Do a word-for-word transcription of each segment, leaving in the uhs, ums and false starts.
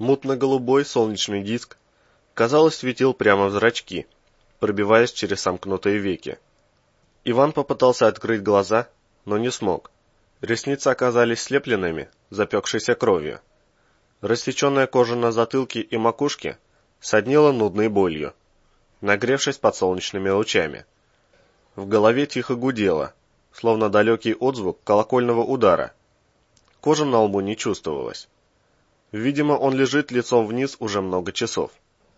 Мутно-голубой солнечный диск, казалось, светил прямо в зрачки, пробиваясь через сомкнутые веки. Иван попытался открыть глаза, но не смог. Ресницы оказались слепленными, запекшейся кровью. Рассеченная кожа на затылке и макушке соднила нудной болью, нагревшись под солнечными лучами. В голове тихо гудело, словно далекий отзвук колокольного удара. Кожа на лбу не чувствовалась. Видимо, он лежит лицом вниз уже много часов.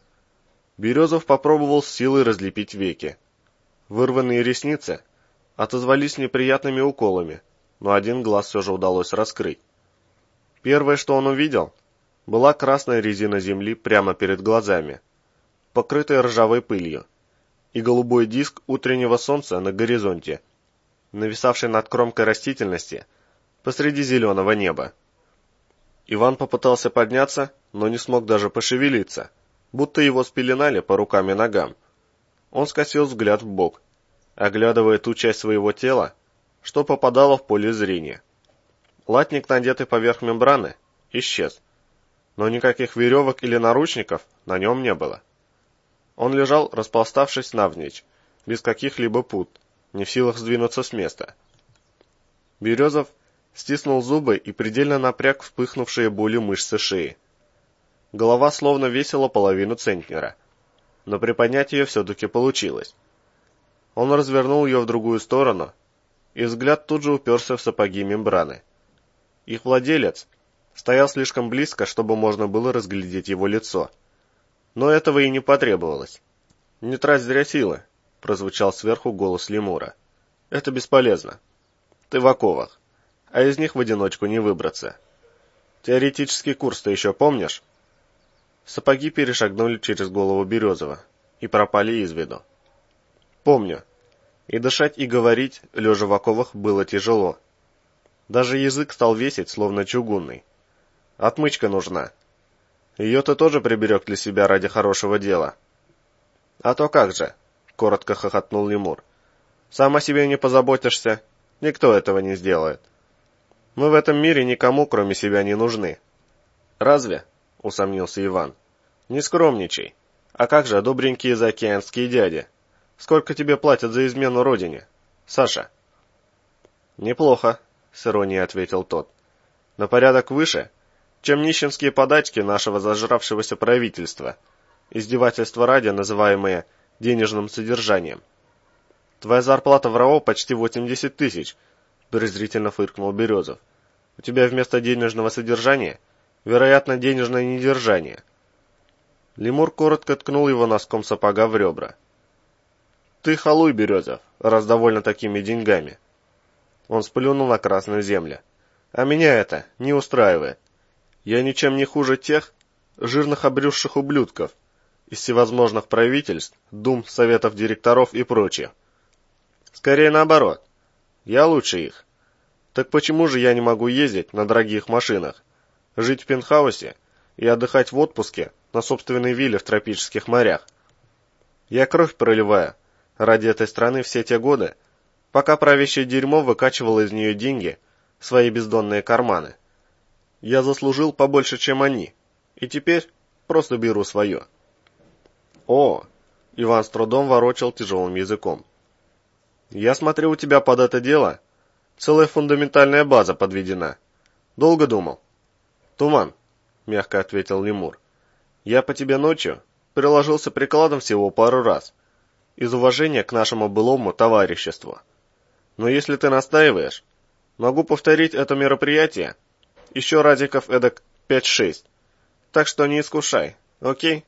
Березов попробовал с силой разлепить веки. Вырванные ресницы отозвались неприятными уколами, но один глаз все же удалось раскрыть. Первое, что он увидел, была красная резина земли прямо перед глазами, покрытая ржавой пылью, и голубой диск утреннего солнца на горизонте, нависавший над кромкой растительности посреди зеленого неба. Иван попытался подняться, но не смог даже пошевелиться, будто его спеленали по рукам и ногам. Он скосил взгляд вбок, оглядывая ту часть своего тела, что попадало в поле зрения. Латник, надетый поверх мембраны, исчез, но никаких веревок или наручников на нем не было. Он лежал, распластавшись навзничь, без каких-либо пут, не в силах сдвинуться с места. Березов стиснул зубы и предельно напряг вспыхнувшие болью мышцы шеи. Голова словно весила половину центнера, но приподнять ее все-таки получилось. Он развернул ее в другую сторону, и взгляд тут же уперся в сапоги мембраны. Их владелец стоял слишком близко, чтобы можно было разглядеть его лицо. Но этого и не потребовалось. «Не трать зря силы», — прозвучал сверху голос лемура. «Это бесполезно. Ты в оковах, а из них в одиночку не выбраться. Теоретический курс ты еще помнишь?» Сапоги перешагнули через голову Березова и пропали из виду. «Помню. И дышать, и говорить, лежа в оковах, было тяжело. Даже язык стал весить, словно чугунный. Отмычка нужна. Ее ты тоже приберег для себя ради хорошего дела». «А то как же», — коротко хохотнул лемур. «Сам о себе не позаботишься, никто этого не сделает. Мы в этом мире никому, кроме себя, не нужны». «Разве?» — усомнился Иван. «Не скромничай. А как же добренькие заокеанские дяди? Сколько тебе платят за измену родине, Саша?» «Неплохо», — с иронией ответил тот. «На порядок выше, чем нищенские подачки нашего зажравшегося правительства, издевательства ради, называемые денежным содержанием. Твоя зарплата в РАО почти восемьдесят тысяч», — презрительно фыркнул Березов. «У тебя вместо денежного содержания, вероятно, денежное недержание». Лемур коротко ткнул его носком сапога в ребра. «Ты халуй, Березов, раз довольно такими деньгами». Он сплюнул на красную землю. «А меня это не устраивает. Я ничем не хуже тех жирных обрюзших ублюдков из всевозможных правительств, дум, советов директоров и прочее. Скорее наоборот. Я лучше их. Так почему же я не могу ездить на дорогих машинах, жить в пентхаусе и отдыхать в отпуске на собственной вилле в тропических морях? Я кровь проливаю ради этой страны все те годы, пока правящее дерьмо выкачивало из нее деньги в свои бездонные карманы. Я заслужил побольше, чем они, и теперь просто беру свое». «О!» — Иван с трудом ворочал тяжелым языком. «Я смотрю, у тебя под это дело целая фундаментальная база подведена. Долго думал?» «Туман», — мягко ответил лемур. «Я по тебе ночью приложился прикладом всего пару раз, из уважения к нашему былому товариществу. Но если ты настаиваешь, могу повторить это мероприятие еще разиков эдак пять-шесть. Так что не искушай, окей?»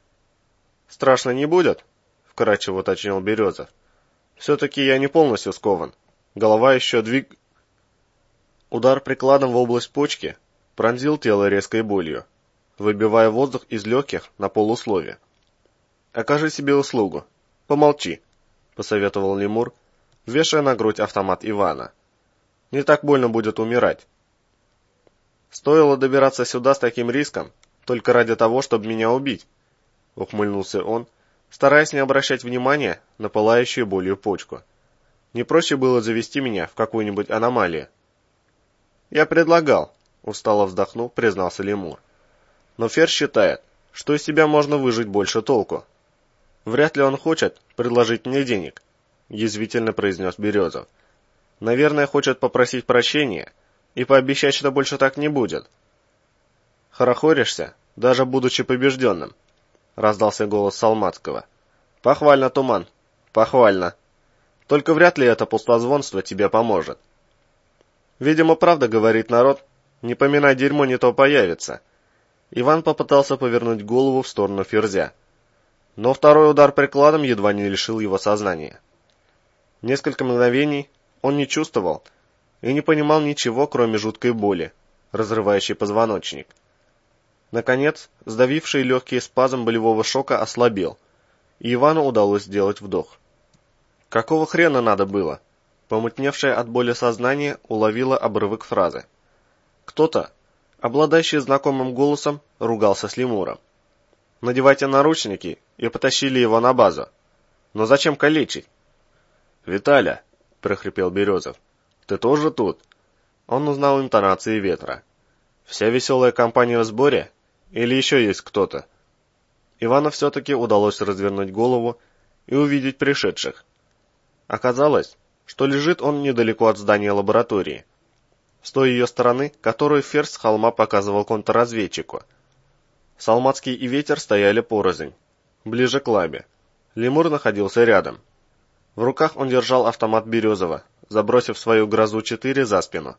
«Страшно не будет?» — вкратчиво уточнил Березов. «Все-таки я не полностью скован. Голова еще двиг...» Удар прикладом в область почки пронзил тело резкой болью, выбивая воздух из легких на полуслове. «Окажи себе услугу. Помолчи», — посоветовал лемур, вешая на грудь автомат Ивана. «Не так больно будет умирать». «Стоило добираться сюда с таким риском только ради того, чтобы меня убить», — ухмыльнулся он, стараясь не обращать внимания на пылающую болью почку. «Не проще было завести меня в какую-нибудь аномалию?» «Я предлагал», — устало вздохнув, признался лемур. Но Ферзь считает, что из себя можно выжить больше толку. Вряд ли он хочет предложить мне денег, язвительно произнес Березов. Наверное, хочет попросить прощения и пообещать, что больше так не будет. Хорохоришься, даже будучи побежденным, раздался голос Салмацкого. Похвально, Туман, похвально. Только вряд ли это пустозвонство тебе поможет. Видимо, правда говорит народ, не поминай дерьмо, не то появится. Иван попытался повернуть голову в сторону Ферзя, но второй удар прикладом едва не лишил его сознания. Несколько мгновений он не чувствовал и не понимал ничего, кроме жуткой боли, разрывающей позвоночник. Наконец, сдавивший легкий спазм болевого шока ослабел, и Ивану удалось сделать вдох. Какого хрена надо было? Помутневшее от боли сознание уловило обрывок фразы. Кто-то, обладающий знакомым голосом, ругался с лемуром. «Надевайте наручники и потащили его на базу. Но зачем калечить?» «Виталя!» — прохрипел Березов. «Ты тоже тут?» Он узнал интонации ветра. «Вся веселая компания в сборе? Или еще есть кто-то?» Ивану все-таки удалось развернуть голову и увидеть пришедших. Оказалось, что лежит он недалеко от здания лаборатории, с той ее стороны, которую Ферзь с холма показывал контрразведчику. Салмацкий и Ветер стояли порознь, ближе к лабе. Лемур находился рядом. В руках он держал автомат Березова, забросив свою Грозу-четыре за спину.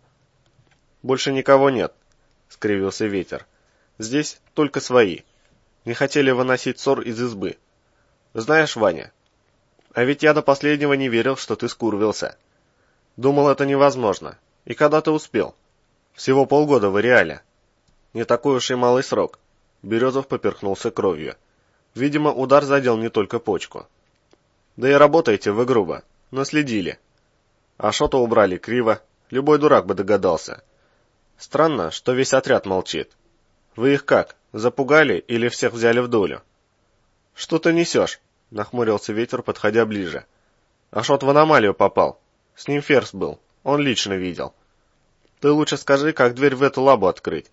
«Больше никого нет», — скривился Ветер. «Здесь только свои. Не хотели выносить ссор из избы. Знаешь, Ваня, а ведь я до последнего не верил, что ты скурвился. Думал, это невозможно. И когда ты успел? Всего полгода в ареале. Не такой уж и малый срок». Березов поперхнулся кровью. Видимо, удар задел не только почку. «Да и работаете вы грубо. Наследили. А шо-то убрали криво. Любой дурак бы догадался. Странно, что весь отряд молчит. Вы их как, запугали или всех взяли в долю?» «Что ты несешь?» — нахмурился Ветер, подходя ближе. «Ашот в аномалию попал. С ним Ферзь был. Он лично видел. Ты лучше скажи, как дверь в эту лабу открыть.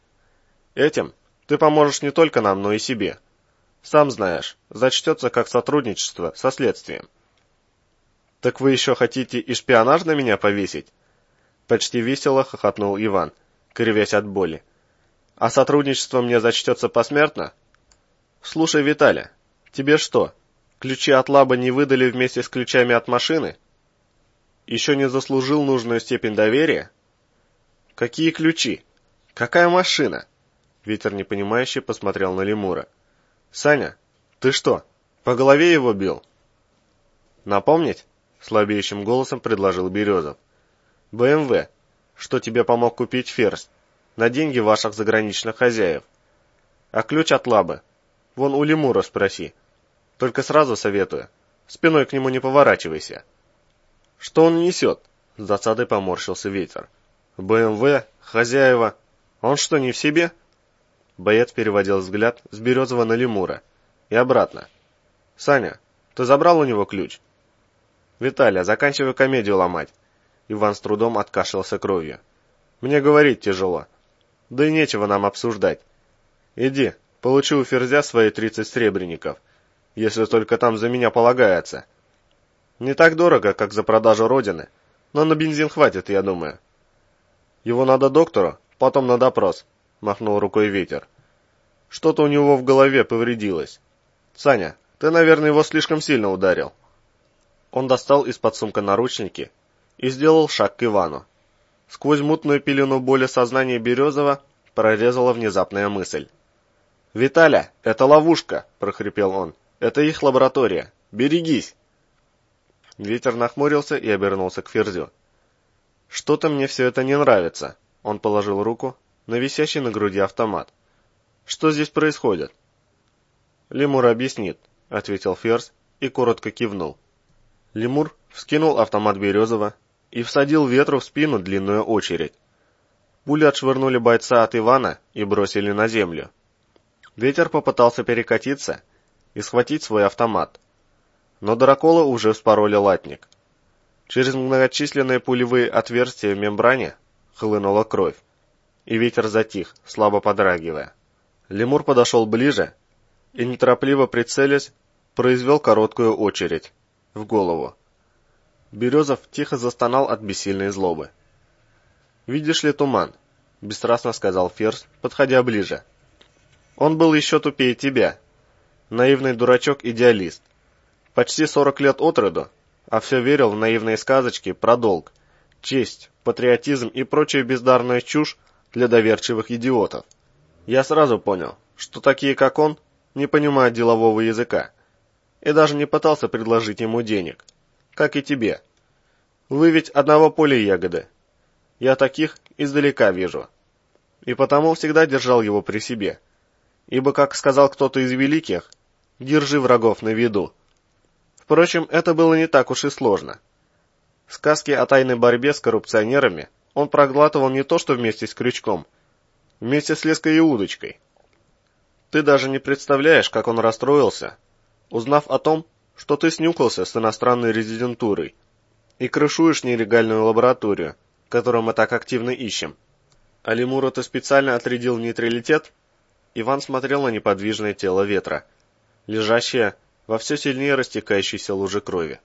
Этим ты поможешь не только нам, но и себе. Сам знаешь, зачтется как сотрудничество со следствием». «Так вы еще хотите и шпионаж на меня повесить?» Почти весело хохотнул Иван, кривясь от боли. «А сотрудничество мне зачтется посмертно?» «Слушай, Виталя, тебе что, ключи от лаба не выдали вместе с ключами от машины? Еще не заслужил нужную степень доверия?» «Какие ключи? Какая машина?» Ветер непонимающе посмотрел на Лемура. «Саня, ты что, по голове его бил?» «Напомнить?» — слабеющим голосом предложил Березов. «бэ эм вэ, что тебе помог купить Ферзь, на деньги ваших заграничных хозяев. А ключ от лабы? Вон у Лемура спроси. Только сразу советую, спиной к нему не поворачивайся». «Что он несет?» — с досадой поморщился Ветер. «бэ эм вэ, хозяева. Он что, не в себе?» Боец переводил взгляд с Березова на Лемура и обратно. «Саня, ты забрал у него ключ?» «Виталя, заканчивай комедию ломать». Иван с трудом откашлялся кровью. «Мне говорить тяжело. Да и нечего нам обсуждать. Иди, получи у Ферзя свои тридцать сребреников, если только там за меня полагается. Не так дорого, как за продажу Родины, но на бензин хватит, я думаю». «Его надо доктору, потом на допрос», — махнул рукой Ветер. «Что-то у него в голове повредилось. Саня, ты, наверное, его слишком сильно ударил». Он достал из-под сумка наручники и сделал шаг к Ивану. Сквозь мутную пелену боли сознания Березова прорезала внезапная мысль. «Виталя, это ловушка!» — прохрипел он. «Это их лаборатория. Берегись!» Ветер нахмурился и обернулся к Ферзю. «Что-то мне все это не нравится», — он положил руку на висящий на груди автомат. «Что здесь происходит?» «Лемур объяснит», — ответил Ферзь и коротко кивнул. Лемур вскинул автомат Березова и всадил Ветру в спину длинную очередь. Пули отшвырнули бойца от Ивана и бросили на землю. Ветер попытался перекатиться и схватить свой автомат, но Дракола уже вспороли латник. Через многочисленные пулевые отверстия в мембране хлынула кровь, и Ветер затих, слабо подрагивая. Лемур подошел ближе и, неторопливо прицелясь, произвел короткую очередь в голову. Березов тихо застонал от бессильной злобы. «Видишь ли туман?» — бесстрастно сказал Ферзь, подходя ближе. «Он был еще тупее тебя. Наивный дурачок-идеалист. Почти сорок лет от роду, а все верил в наивные сказочки про долг, честь, патриотизм и прочую бездарную чушь для доверчивых идиотов. Я сразу понял, что такие, как он, не понимают делового языка, и даже не пытался предложить ему денег, как и тебе. Вы ведь одного поля ягоды. Я таких издалека вижу. И потому всегда держал его при себе. Ибо, как сказал кто-то из великих, держи врагов на виду. Впрочем, это было не так уж и сложно. Сказки о тайной борьбе с коррупционерами он проглатывал не то что вместе с крючком, вместе с леской и удочкой. Ты даже не представляешь, как он расстроился, узнав о том, что ты снюхался с иностранной резидентурой и крышуешь нелегальную лабораторию, которую мы так активно ищем. А Лемура ты специально отрядил в нейтралитет? Иван смотрел на неподвижное тело Ветра, лежащее во все сильнее растекающейся луже крови.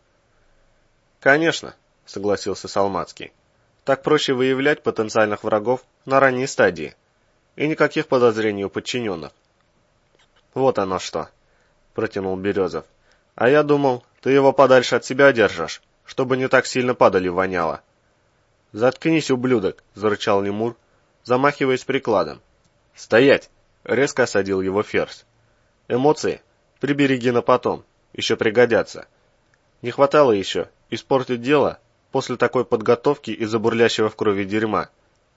«Конечно», — согласился Салмацкий. «Так проще выявлять потенциальных врагов на ранней стадии, и никаких подозрений у подчиненных». «Вот оно что», — протянул Березов. «А я думал, ты его подальше от себя держишь, чтобы не так сильно падали воняло». «Заткнись, ублюдок», — зарычал Лемур, замахиваясь прикладом. «Стоять!» — резко осадил его Ферзь. «Эмоции прибереги на потом, еще пригодятся. Не хватало еще испортить дело после такой подготовки из-за бурлящего в крови дерьма».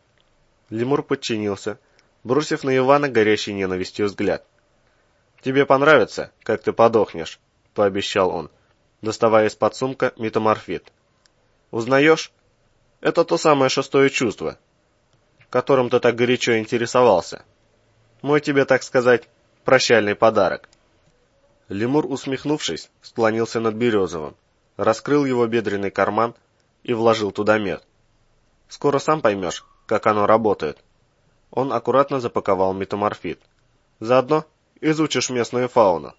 Лемур подчинился, бросив на Ивана горящий ненавистью взгляд. «Тебе понравится, как ты подохнешь», — пообещал он, доставая из-под сумка метаморфит. «Узнаешь? Это то самое шестое чувство, которым ты так горячо интересовался. Мой тебе, так сказать, прощальный подарок». Лемур, усмехнувшись, склонился над Березовым, раскрыл его бедренный карман и вложил туда мед. «Скоро сам поймешь, как оно работает». Он аккуратно запаковал метаморфит. «Заодно изучишь местную фауну».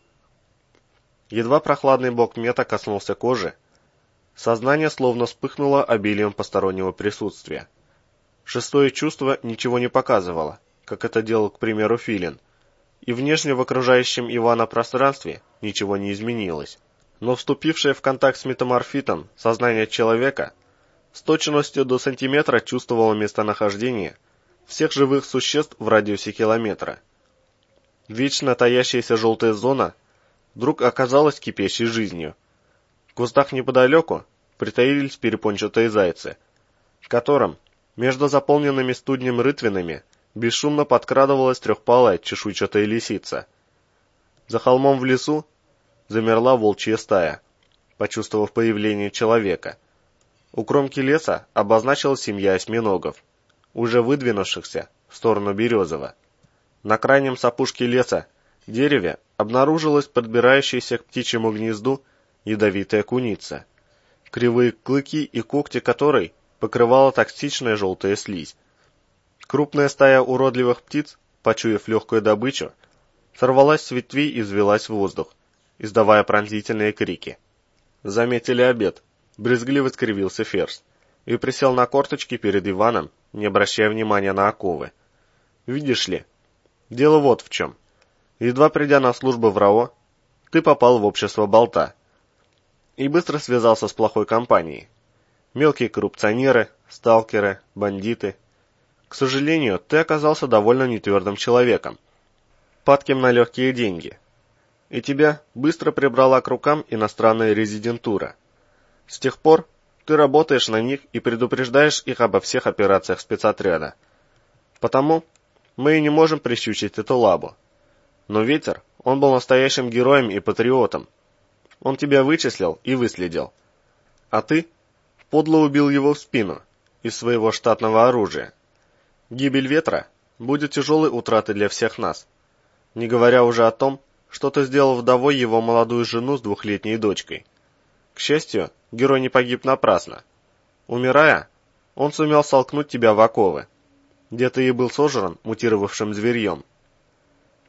Едва прохладный бок мета коснулся кожи, сознание словно вспыхнуло обилием постороннего присутствия. Шестое чувство ничего не показывало, как это делал, к примеру, Филин, и внешне в окружающем Ивана пространстве ничего не изменилось. Но вступившее в контакт с метаморфитом сознание человека с точностью до сантиметра чувствовало местонахождение всех живых существ в радиусе километра. Вечно таящаяся желтая зона вдруг оказалась кипящей жизнью. В кустах неподалеку притаились перепончатые зайцы, которым между заполненными студнем рытвинами бесшумно подкрадывалась трехпалая чешуйчатая лисица. За холмом в лесу замерла волчья стая, почувствовав появление человека. У кромки леса обозначилась семья осьминогов, уже выдвинувшихся в сторону Березова. На крайнем с опушки леса дереве обнаружилась подбирающаяся к птичьему гнезду ядовитая куница, кривые клыки и когти которой покрывала токсичная желтая слизь. Крупная стая уродливых птиц, почуяв легкую добычу, сорвалась с ветвей и взвелась в воздух, издавая пронзительные крики. Заметили обед. Брезгливо скривился Ферзь и присел на корточки перед Иваном, не обращая внимания на оковы. «Видишь ли, дело вот в чем. Едва придя на службу в РАО, ты попал в общество болта и быстро связался с плохой компанией. Мелкие коррупционеры, сталкеры, бандиты. К сожалению, ты оказался довольно нетвердым человеком, падким на легкие деньги, и тебя быстро прибрала к рукам иностранная резидентура. С тех пор ты работаешь на них и предупреждаешь их обо всех операциях спецотряда. Потому мы и не можем прищучить эту лабу. Но Ветер, он был настоящим героем и патриотом. Он тебя вычислил и выследил. А ты подло убил его в спину из своего штатного оружия. Гибель Ветра будет тяжелой утратой для всех нас, не говоря уже о том, что ты сделал вдовой его молодую жену с двухлетней дочкой. К счастью, герой не погиб напрасно. Умирая, он сумел столкнуть тебя в оковы, где ты и был сожран мутировавшим зверьем.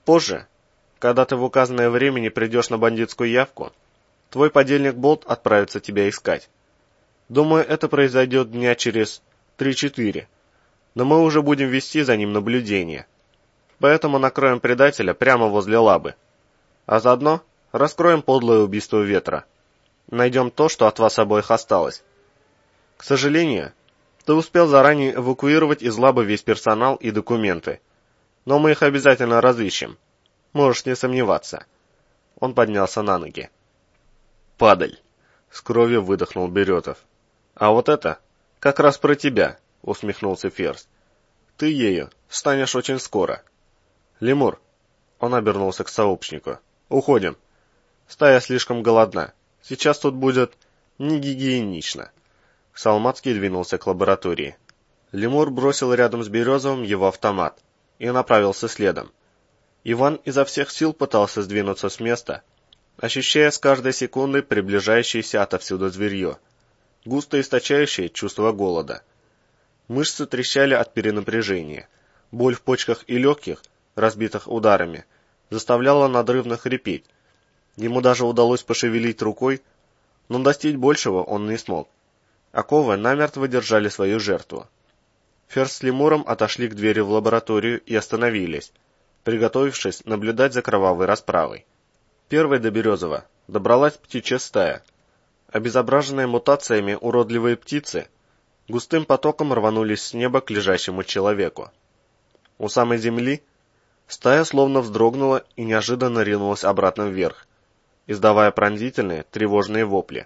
позже, когда ты в указанное время не придешь на бандитскую явку, твой подельник Болт отправится тебя искать. Думаю, это произойдет дня через три-четыре, но мы уже будем вести за ним наблюдение. Поэтому накроем предателя прямо возле лабы. А заодно раскроем подлое убийство Ветра. Найдем то, что от вас обоих осталось. К сожалению, ты успел заранее эвакуировать из лабы весь персонал и документы. Но мы их обязательно разыщем. Можешь не сомневаться. Он поднялся на ноги. «Падаль!» — с кровью выдохнул Беретов. «А вот это как раз про тебя», — усмехнулся Ферзь. «Ты ею станешь очень скоро». «Лемур!» — он обернулся к сообщнику. «Уходим. Стая слишком голодна. Сейчас тут будет не гигиенично». Салмацкий двинулся к лаборатории. Лемур бросил рядом с Березовым его автомат и направился следом. Иван изо всех сил пытался сдвинуться с места, ощущая с каждой секундой приближающееся отовсюду зверье, густо источающее чувство голода. Мышцы трещали от перенапряжения. Боль в почках и легких, разбитых ударами, заставляла надрывно хрипеть. Ему даже удалось пошевелить рукой, но достичь большего он не смог. Оковы намертво держали свою жертву. Ферзь с Лемуром отошли к двери в лабораторию и остановились, приготовившись наблюдать за кровавой расправой. Первой до Березова добралась птичья стая. Обезображенные мутациями уродливые птицы густым потоком рванулись с неба к лежащему человеку. У самой земли стая словно вздрогнула и неожиданно ринулась обратно вверх, издавая пронзительные, тревожные вопли.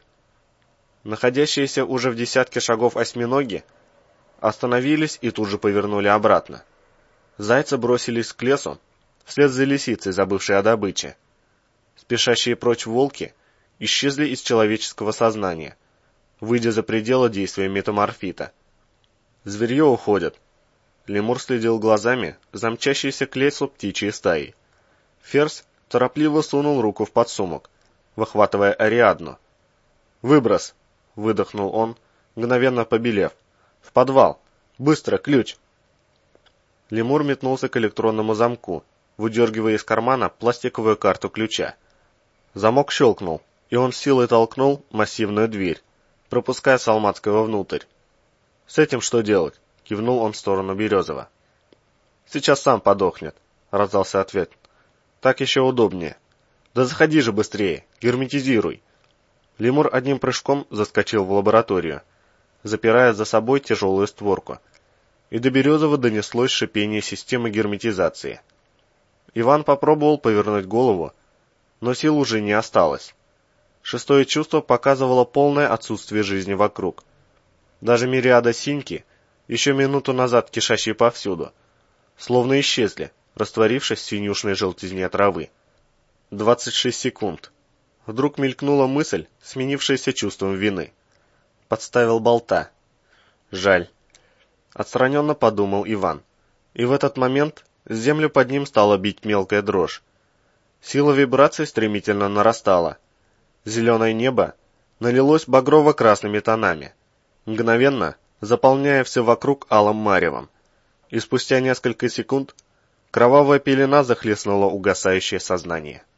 Находящиеся уже в десятке шагов осьминоги остановились и тут же повернули обратно. Зайцы бросились к лесу, вслед за лисицей, забывшей о добыче. Спешащие прочь волки исчезли из человеческого сознания, выйдя за пределы действия метаморфита. Зверье уходит. Лемур следил глазами за мчащейся к лесу птичьей стаи. Ферзь торопливо сунул руку в подсумок, выхватывая Ариадну. «Выброс!» — выдохнул он, мгновенно побелев. «В подвал! Быстро, ключ!» Лемур метнулся к электронному замку, выдергивая из кармана пластиковую карту ключа. Замок щелкнул, и он силой толкнул массивную дверь, пропуская Салмацкого внутрь. «С этим что делать?» — кивнул он в сторону Березова. «Сейчас сам подохнет», — раздался ответ. «Так еще удобнее. Да заходи же быстрее, герметизируй». Лемур одним прыжком заскочил в лабораторию, запирая за собой тяжелую створку, и до Березова донеслось шипение системы герметизации. Иван попробовал повернуть голову, но сил уже не осталось. Шестое чувство показывало полное отсутствие жизни вокруг. Даже мириады синьки, еще минуту назад кишащие повсюду, словно исчезли, растворившись в синюшной желтизне травы. Двадцать шесть секунд. Вдруг мелькнула мысль, сменившаяся чувством вины. Подставил болта. Жаль. Отстраненно подумал Иван. И в этот момент землю под ним стала бить мелкая дрожь. Сила вибраций стремительно нарастала. Зеленое небо налилось багрово-красными тонами, мгновенно заполняя все вокруг алым маревом. И спустя несколько секунд кровавая пелена захлестнула угасающее сознание.